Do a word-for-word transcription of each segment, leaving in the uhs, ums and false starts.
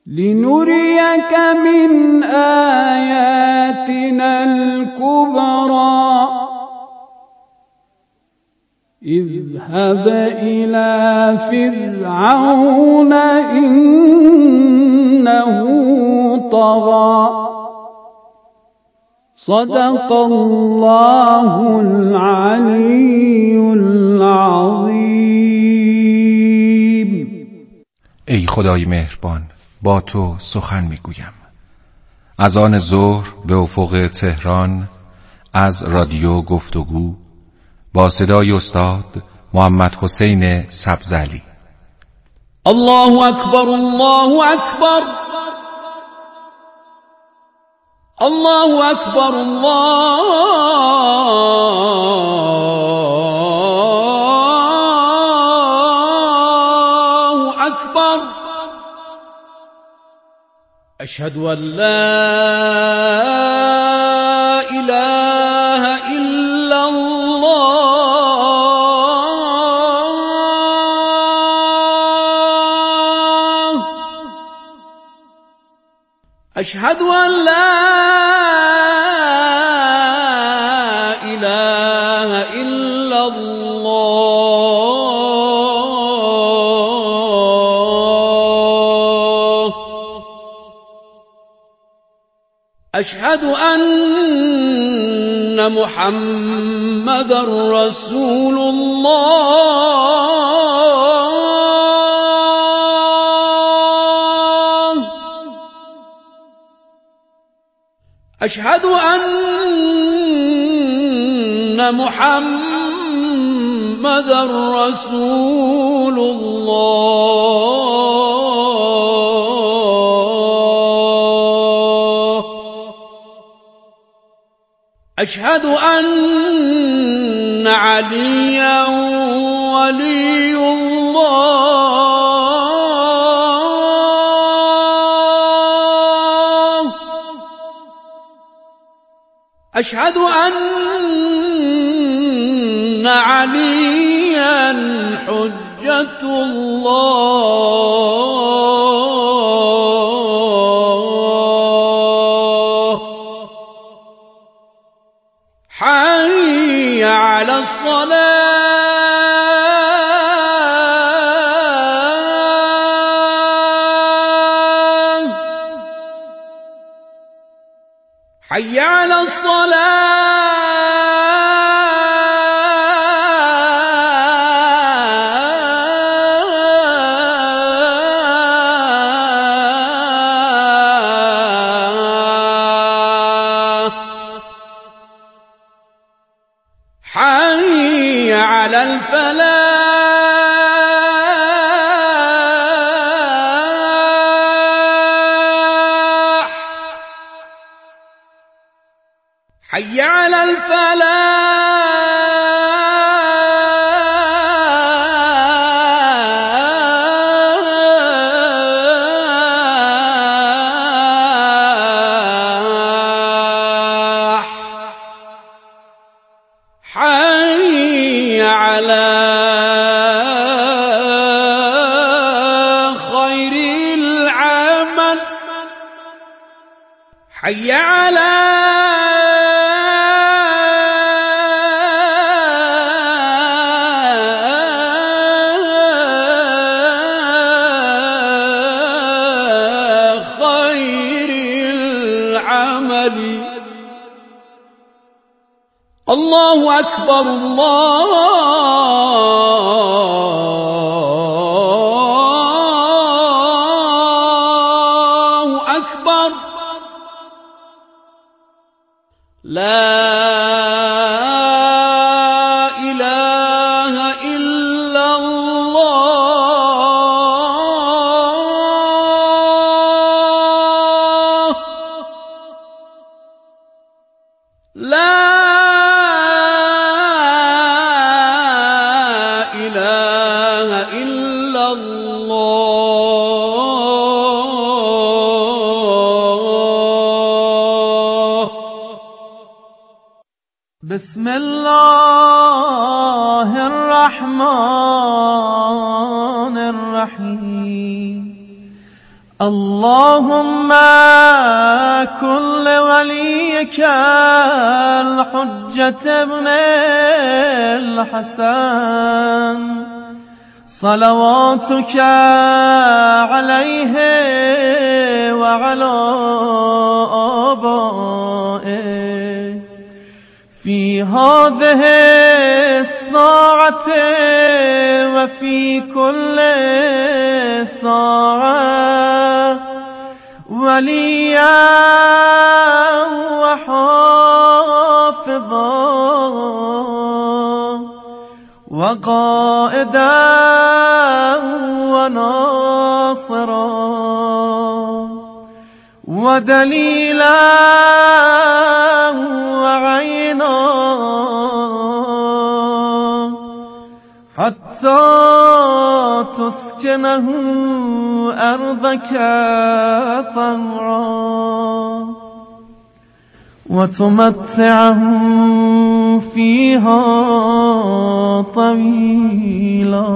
لنريك من آياتنا الكبرى اذهب إلى فرعون إنه طغى. صدق الله العلي العظیم. ای خدای مهربان، با تو سخن میگویم. از آن ظهر به افق تهران از رادیو گفتگو با صدای استاد محمد حسین سبزعلی. الله اکبر، الله اکبر، الله اکبر، الله اکبر. اشهد ان لا اله الا الله. اشهد ان لا اله الا الله. اشهد ان محمدا رسول الله. اشهد ان محمدا رسول الله. اشهد ان عليا ولي الله. اشهد ان عليا حجة الله. حي على الصلاة، حي على الصلاة، حي على الفلاح، حي على الفلاح، حي على خير العمل، حي على خير العمل. الله أكبر، الله أكبر. لا إله إلا الله. لا إله إلا الله. بسم الله الرحمن الرحیم. اللهم كن لوليك الحجة ابن الحسن صلواتك عليه وعلى آبائه في هذه الساعة وفي كل ساعة وليا وحافظا وقائدا وناصرا ودليلا وعينا حتى تسكنه أرضك طوعا وتمتعه فيها طويلا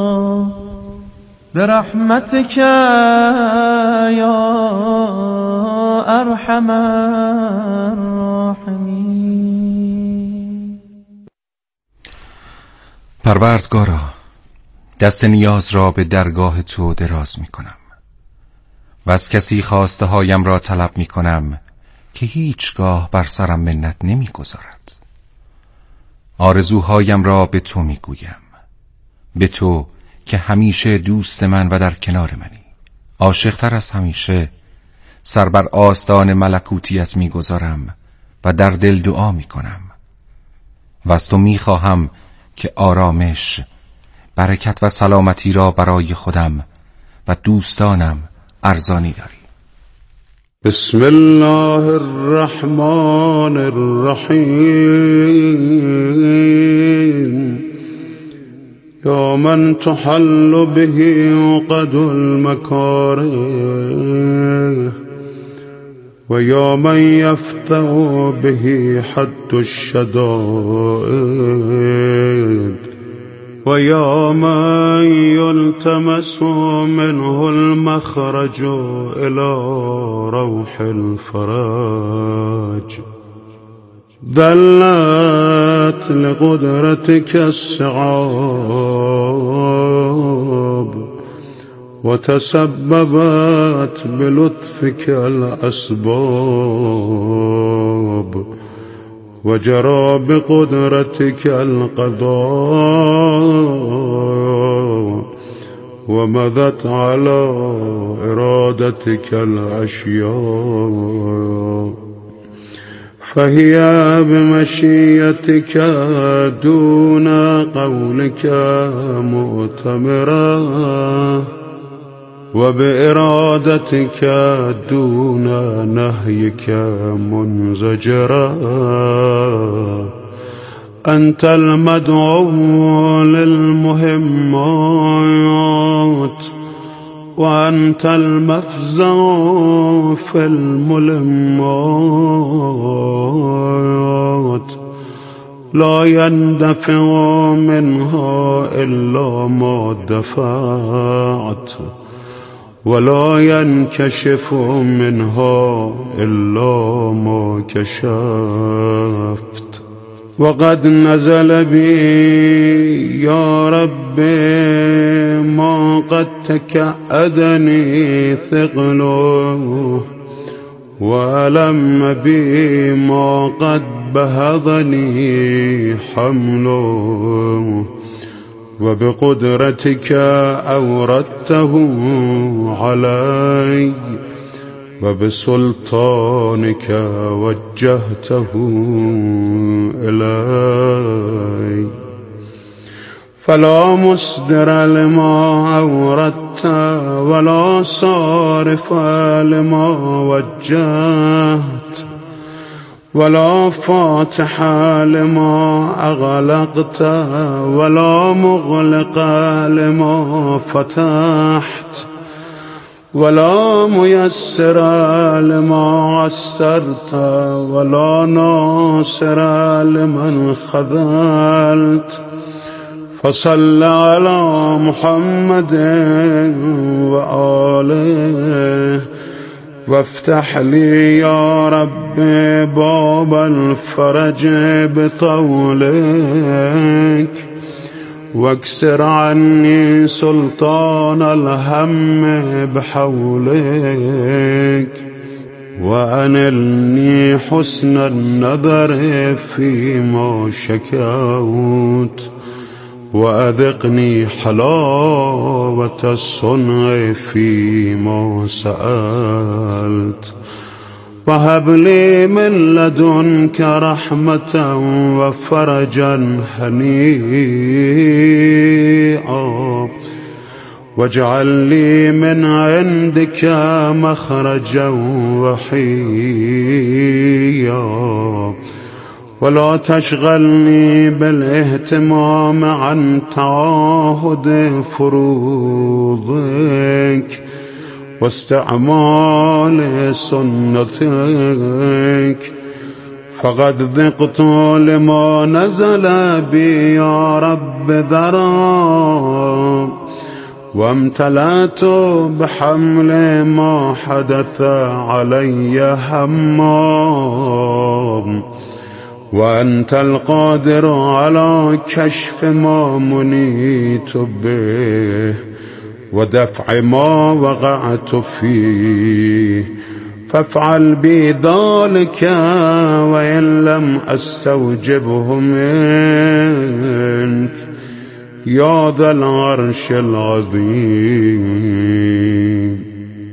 برحمتك يا أرحم الراحمين. پروردگارا، دست نیاز را به درگاه تو دراز می کنم و از کسی خواسته هایم را طلب می کنم که هیچگاه بر سرم منت نمی گذارد. آرزوهایم را به تو می گویم، به تو که همیشه دوست من و در کنار منی. عاشقتر از همیشه سر بر آستان ملکوتیت می گذارم و در دل دعا می کنم و از تو می خواهم که آرامش، برکت و سلامتی را برای خودم و دوستانم ارزانی داری. بسم الله الرحمن الرحیم. یا من تحل به عقد المکاره و یا من یفتح به حد الشدائد و یا من یلتمس منه المخرج الى روح الفرج. دلت لقدرتك الصعاب وتسببت بلطفك الأسباب وجرى بقدرتك القضاء ومضت على إرادتك الأشياء فهي بمشيتك دون قولك مؤتمرة وبإرادتك دون نهيك منزجرة. أنت المدعو للمهمات وأنت المفزع في الملمات لا يندفع منها إلا ما دفعت ولا ينكشف منها إلا ما كشفت. وقد نزل بي يا رب ما قد تكأدني ثقله وألم بي ما قد بهضني حمله وبقدرتك أوردته علي وبسلطانك وجهته إلي فلا مصدر لما أوردت ولا صارف لما وجهت ولا فاتح لما أغلقت ولا مغلق لما فتحت ولا ميسر لما عسرت ولا ناصر لمن خذلت فصل على محمد وآله وافتح لي يا رب باب الفرج بطولك واكسر عني سلطان الهم بحولك وأنلني حسن النظر فيما شكوت وأذقني حلاوة الصنع فيما سألت وهب لي من لدنك رحمة وفرجا هنيئا واجعل لي من عندك مخرجا وحيا ولا تشغلني بالاهتمام عن تعاهد فروضك واستعمال سنتك فقد ذقت لما نزل بي يا رب ذرا وامتلأت بحمل ما حدث علي هما وأنت القادر على كشف ما منيت به ودفع ما وقعت فيه فافعل بي ذلك وإن لم أستوجبه منك يا ذا العرش العظيم.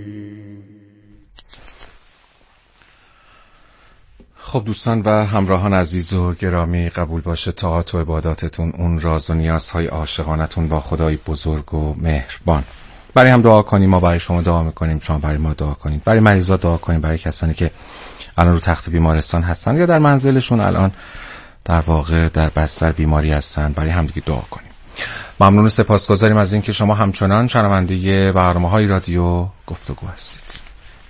خب دوستان و همراهان عزیز و گرامی، قبول باشه طاعات و عباداتتون اون راز و نیازهای عاشقانتون با خدای بزرگ و مهربان. برای هم دعا کنیم، ما برای شما دعا میکنیم، شما برای ما دعا کنید، برای مریضا دعا کنیم، برای کسانی که الان رو تخت بیمارستان هستن یا در منزلشون الان در واقع در بستر بیماری هستن، برای هم دیگه دعا کنیم. ممنون و سپاسگزاریم از اینکه شما همچنان شنونده برنامه‌های رادیو گفتگو هستید.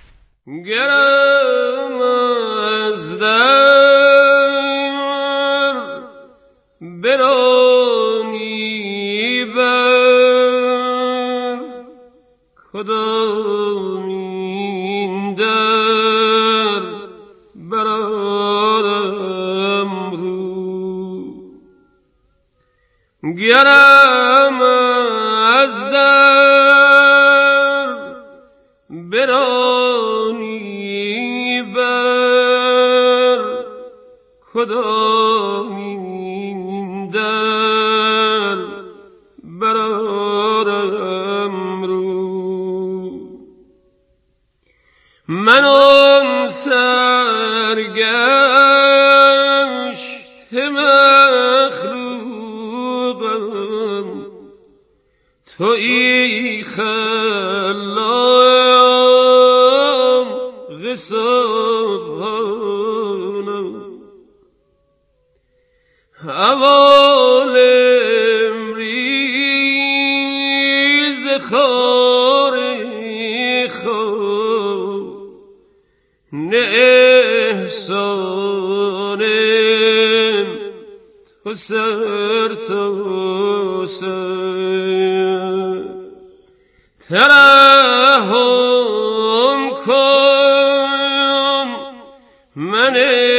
گرم از در برانی بر کدامین در برارم رو گرم از در برانی بر کدامین در برارم رو من آن سرگشت مخلوقم تویی خلام غصابانم حوالم ریز خاری خواب نه احسانم تو سر تو سر ترحم کن من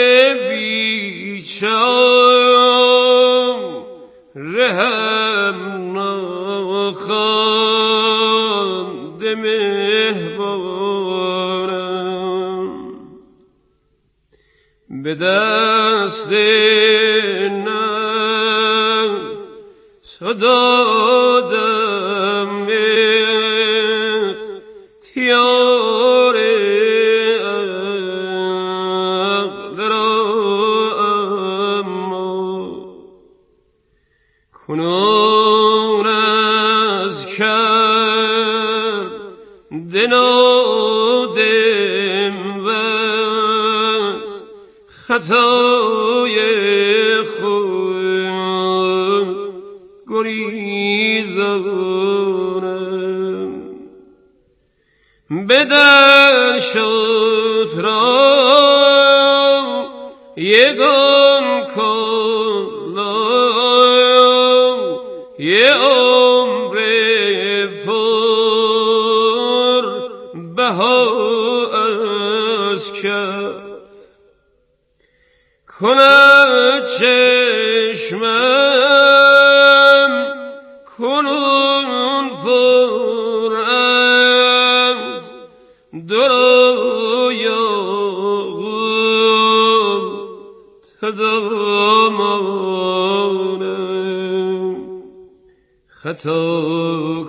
بیچارم رحم نخوانده مهربانم به دست نفس دادم اختیار عقل را اما کنون از کرده نادم وز خطای خود گریزانم بدر شد را یگان کن درایم تدامانم خطا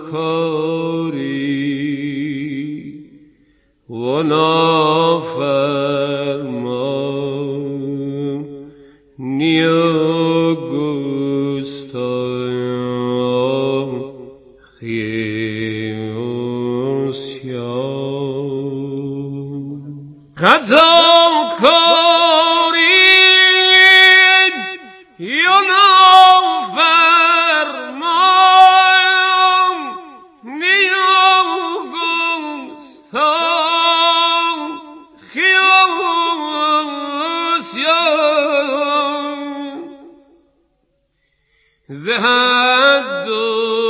کاری و نافرمان نیا گستایم خیاسیان خطا کاری یا نافرمان نیا گستایم خیاسیان زهد و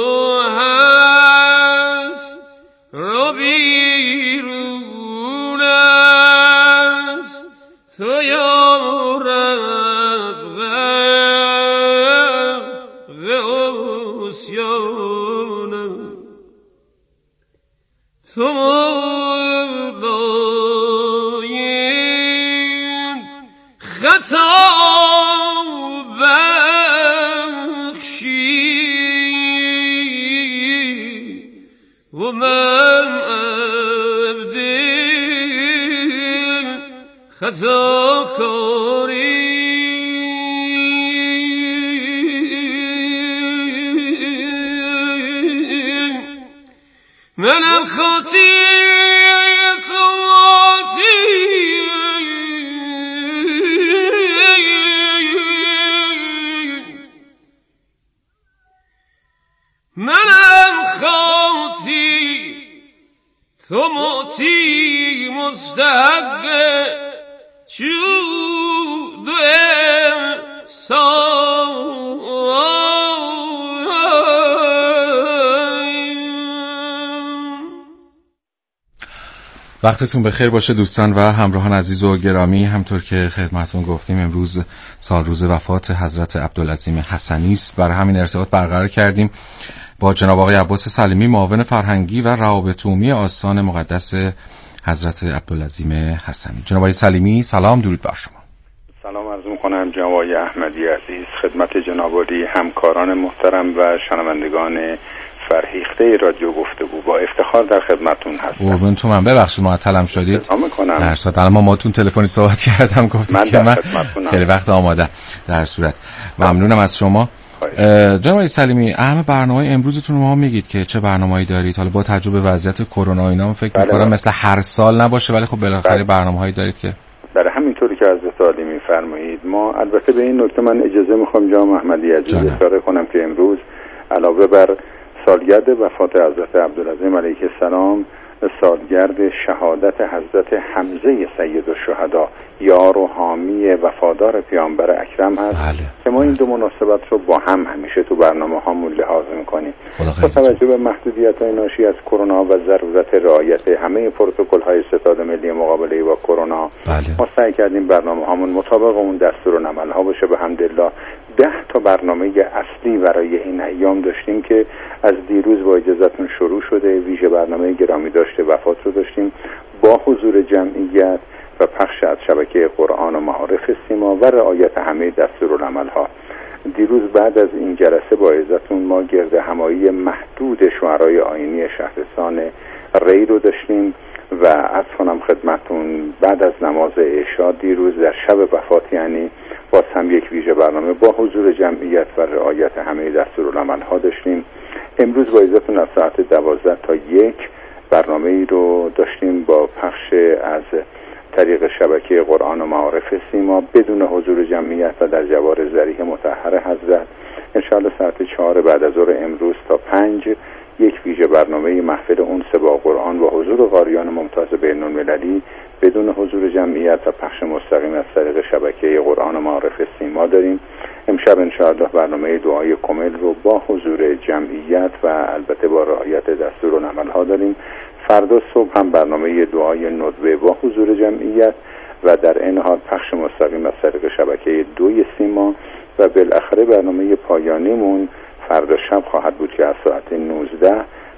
هست را بیرون است تو یا رب غوثیانم تو مولایم خطا و من عبد خطا کاری منم خاطی تو ماتی منم خاطی تو موتی مستحق جود و احسان وقتتون بخیر باشه دوستان و همراهان عزیز و گرامی. همطور که خدمتتون گفتیم امروز سال روز وفات حضرت عبدالعظیم حسنی است. برای همین ارتباط برقرار کردیم با جناب آقای عباس سلیمی، معاون فرهنگی و روابط عمومی آستان مقدس حضرت عبدالعظیم حسنی. جناب آقای سلیمی سلام، درود بر شما. سلام عرض می‌کنم جناب آقای احمدی عزیز خدمت جناب عالی، همکاران محترم و شنوندگان فرهیخته رادیو گفتگو. با افتخار در خدمتتون هستم. قربون تو، من ببخشید معطلم شدید. می‌کنم. در صورت الان ما ماتون تلفنی صحبت کردم گفتید که من خیلی وقت آماده. در صورت ممنونم از شما. جناب آقای سلیمی، اهم برنامه‌های امروزتون رو ما میگید که چه برنامه‌ای دارید؟ حالا با تجربه وضعیت کرونا اینا فکر بله می‌کنم بله. مثل هر سال نباشه، ولی خب بالاخره بله. برنامه‌هایی دارید که برای همینطوری که حضرت عالی می‌فرمایید. ما البته به این نکته من اجازه می‌خوام جناب احمدی عزیز اشاره کنم که امروز علاوه بر سالگرد وفات حضرت عبدالعظیم علیه السلام، سالگرد شهادت حضرت حمزه سید الشهدا یار و حامی وفادار پیامبر اکرم هست بله. که ما این دو مناسبت رو با هم همیشه تو برنامه هامون لحاظ میکنیم. با توجه به محدودیت‌های ناشی از کرونا و ضرورت رعایت همه پروتکل‌های ستاد ملی مقابله با کرونا، بله. ما سعی کردیم برنامه هامون مطابق اون دستورالعمل‌ها باشه. به حمدالله ده تا برنامه اصلی برای این ایام داشتیم که از دیروز با اجازهتون شروع شده. ویژه برنامه گرامی داشته وفات رو داشتیم با حضور جمعیت و پخش از شبکه قرآن و معارف سیما و رعایت همه دستورالعمل‌ها. دیروز بعد از این جلسه با اجازهتون ما گرد همایی محدود شعرای آیینی شهرستان ری رو داشتیم و عرض کنم خدمتون بعد از نماز عشا دیروز در شب وفات یعنی باز هم یک ویژه برنامه با حضور جمعیت و رعایت همه دستورالعمل‌ها داشتیم. امروز با اجازهتون از ساعت دوازده تا یک برنامه ای رو داشتیم با پخش از طریق شبکه قرآن و معارف سیما بدون حضور جمعیت و در جوار ذریح مطهر حضرت. انشاءالله ساعت چهار بعد از ظهر امروز تا پنج یک ویژه برنامه محفل اونس با قرآن و حضور قاریان ممتاز بین‌المللی بدون حضور جمعیت و پخش مستقیم از طریق شبکه قرآن و معارف سیما داریم. امشب انشاءالله برنامه دعای کامل رو با حضور جمعیت و البته با رعایت دستورالعمل‌ها داریم. فردا صبح هم برنامه دعای ندبه با حضور جمعیت و در این حال پخش مستقیم از طریق شبکه دوی سیما و بالاخره برنامه پایانیمون فردا شب خواهد بود که از ساعت نوزده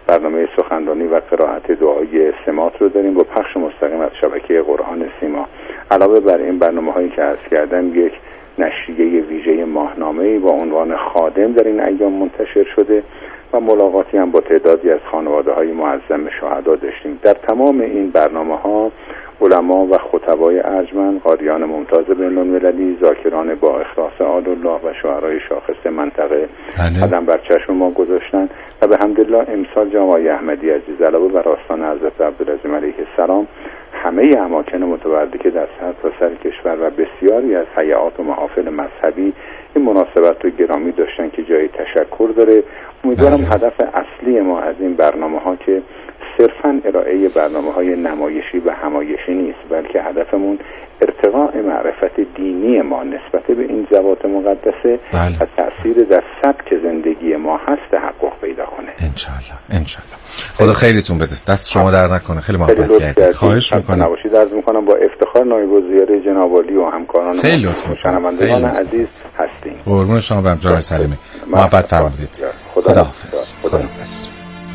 برنامه سخنرانی و قرائت دعای سمات رو داریم با پخش مستقیم از شبکه قرآن سیما. علاوه بر این برنامه‌هایی که عرض کردم، یک نشریه ویژه ماهنامه‌ای با عنوان خادم در این ایام منتشر شده و ملاقاتی هم با تعدادی از خانواده‌های معظم شهدا داشتیم. در تمام این برنامه‌ها علما و خطبای ارجمند، قاریان ممتاز بین‌المللی، ذاکران با اخلاص آل الله و شعرای شاخص منطقه قدم بر چشم ما گذاشتن و به حمدالله امسال جناب آقای احمدی عزیز علاوه بر آستان حضرت عبدالعظیم علیه السلام همه اماکن متبرکه در سرتاسر کشور و بسیاری از هیئات و محافل مذهبی این مناسبت رو گرامی داشتن که جای تشکر داره. امیدوارم هدف اصلی ما از این برنامه‌ها که صرفاً ارائه برنامه‌های نمایشی و همایشی نیست، بلکه هدفمون ارتقاء معرفت دینی ما نسبت به این ذوات مقدسه و تأثیر در سبک زندگی ما هست تحقق پیدا کنه. انشالله انشالله. خدا خیرتون بده. دست شما در نکنه. خیلی محبت کردید. خواهش می‌کنم. نباشید. عرض می‌کنم با افتخار نایب الوزیر جناب عالی و همکاران خیلی لطف شنوندگان عزیز هستیم. قربون شما برم جناب سلیمی. محبت فرمودید. خداحافظ. خداحافظ.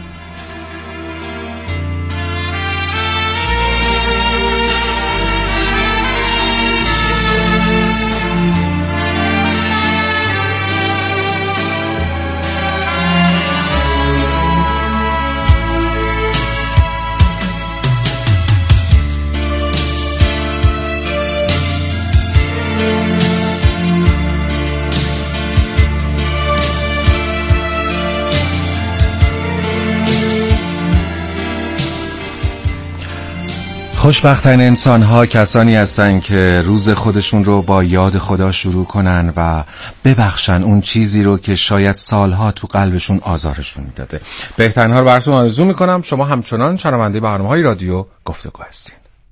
خوشبخت‌ترین انسان‌ها کسانی هستند که روز خودشون رو با یاد خدا شروع کنن و ببخشن اون چیزی رو که شاید سالها تو قلبشون آزارشون میداده. بهترین‌ها رو براتون آرزو میکنم. شما همچنان شنونده برنامه‌های رادیو گفتگو هستین.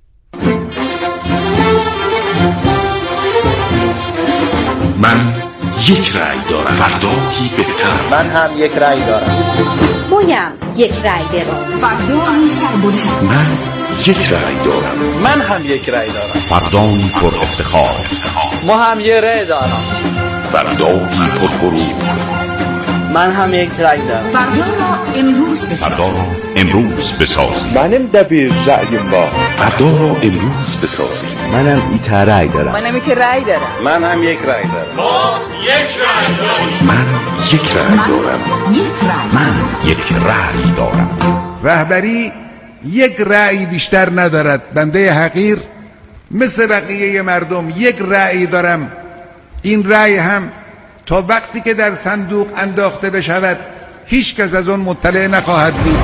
من یک رأی دارم، فردایی بهتر. من هم یک رأی دارم. مویم یک رأی دارم. فردایی سربلند. من یک رأی دارم. من هم یک رأی دارم. فردایی پر افتخار. ما هم یک رأی دارم. فردایی پر غرور. من هم یک رأی دارم. فردا را امروز بسازیم. فردا را امروز بسازیم. منم دبیر رأیم با. فردا را امروز بسازیم. منم ایت رأی دارم. منم ایت رأی دارم. من هم یک رأی دارم. ما یک رأی داریم. من یک رأی دارم. یک رأی. من یک رأی دارم. رهبری یک رأی بیشتر ندارد. بنده حقیر مثل بقیه مردم یک رأی دارم. این رأی هم تا وقتی که در صندوق انداخته بشود هیچ کس از اون مطلع نخواهد بود.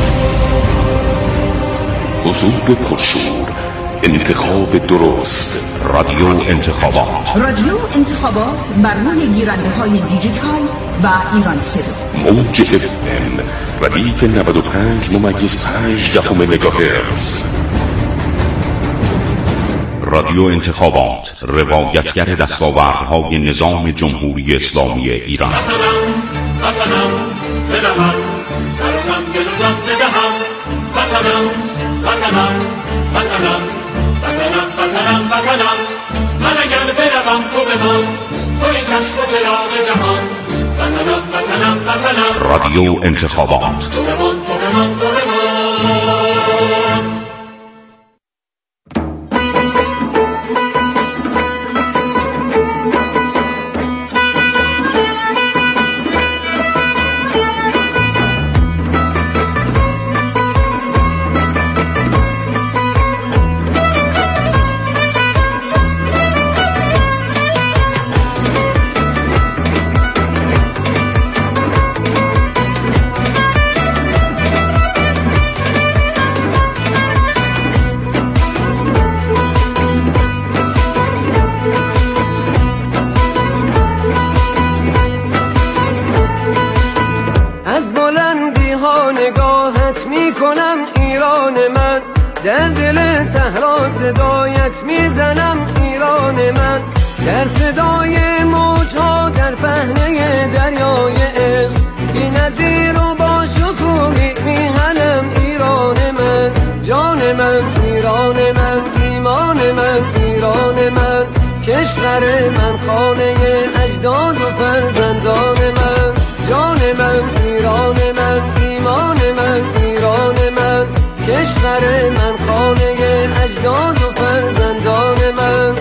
حضور پرشور، انتخاب درست، رادیو انتخابات. رادیو انتخابات بر روی گیرنده های دیجیتال و ایران سه. موج اف ام ردیف نود و پنج ممیز پنج دهم مگاهرتز. رادیو انتخابات، روایتگر دستاوردهای نظام جمهوری اسلامی ایران. وطنم وطنم بدهم سرتم دل و جان بدهم. وطنم وطنم وطنم وطنم وطنم وطنم من اگر بروم تو بمان، توی چشم و چراغ جهان. وطنم وطنم وطنم رادیو انتخابات. تو بمان تو بمان تو بمان. در دل صحرا صدایت میزنم ایران من، در صدای موجها در پهنه دریای عشق، بی نظیر و با شکوهی میهنم ایران من، جان من ایران من، ایمان من ایران من، کشور من خانه اجداد و فرزندان من، جان من ایران من، ایمان من کشور من، خانه اجداد و فرزندان من.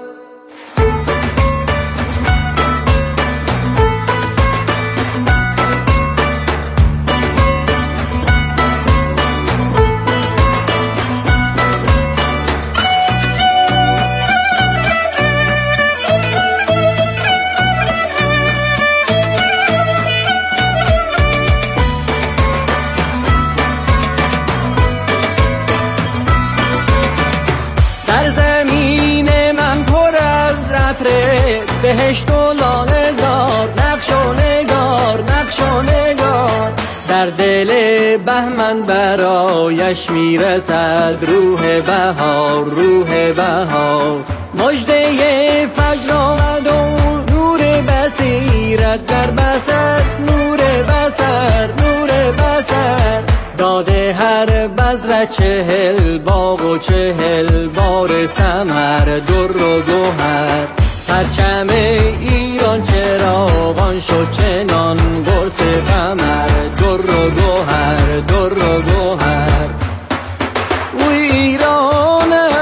بهشت و لاله زار، نقش و نگار، نقش و نگار. در دل بهمن برایش میرسد روح بهار، روح بهار. مژده فجر آمد و نور بصیرت در بصر، نور بصر، نور بصر. داده هر بذر چهل باغ و چهل بار ثمر، در و گوهر. پرچم ایران چراغان شد چنان قرص قمر، در و گوهر، در و گوهر. او ایرانم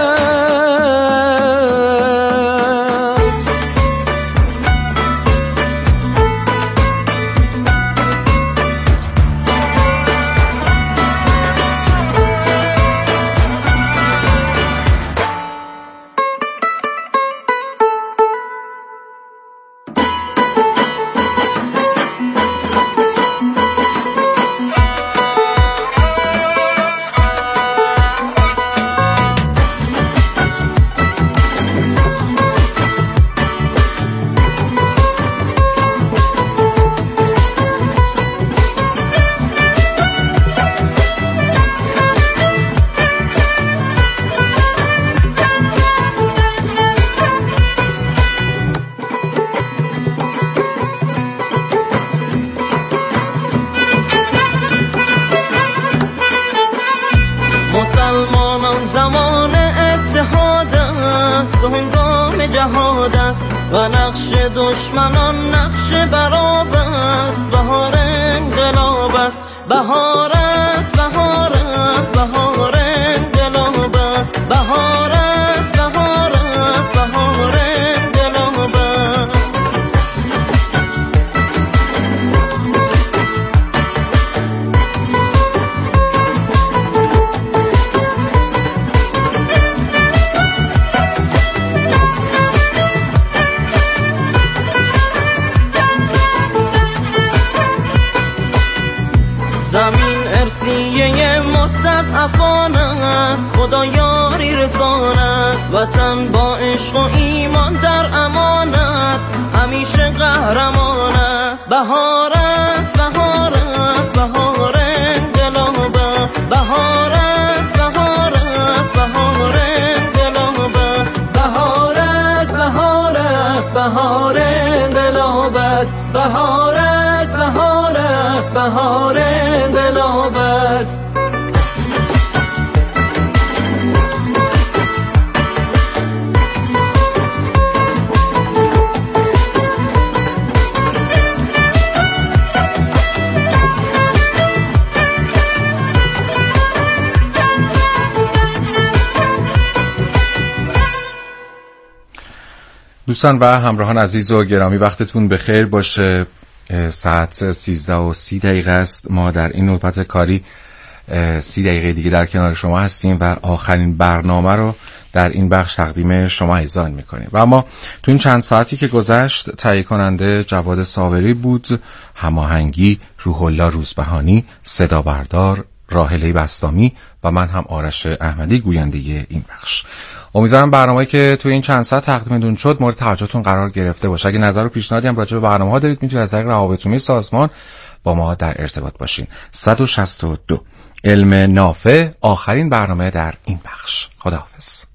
جهاد است و نقش دشمنان نقش براب است. بهار انقلاب است، بهار است، بهار است، بهار انقلاب است. بهار است، بهار است، بهار انقلاب است. زمین ارسیه مستضعفان است، خدا یاری رسان است. وطن با عشق و ایمان در امان است، همیشه قهرمان است. بهار است، بهار است، بهار انقلاب است. بهار است، بهار است، بهار انقلاب است. بهار است، بهار است، بهار انقلاب است. بهار است، بهار است، بهار انقلاب است. دوستان و همراهان عزیز و گرامی، وقتتون بخیر باشه. ساعت سیزده و سی دقیقه است. ما در این نوبت کاری سی دقیقه دیگه در کنار شما هستیم و آخرین برنامه رو در این بخش تقدیم شما اذعان میکنیم. و اما تو این چند ساعتی که گذشت تهیه کننده جواد صابری بود، هماهنگی روح الله روزبهانی، صدا بردار راحله بستامی و من هم آرش احمدی گوینده این بخش. امیدوارم برنامه‌ای که توی این چند ساعت تقدیمتون شد مورد توجهتون قرار گرفته باشه. اگه نظر و پیشنهادی هم راجع به برنامه‌ها دارید میتونید از طریق روابط عمومی سازمان با ما در ارتباط باشین. صد و شصت و دو علم نافع آخرین برنامه در این بخش. خداحافظ.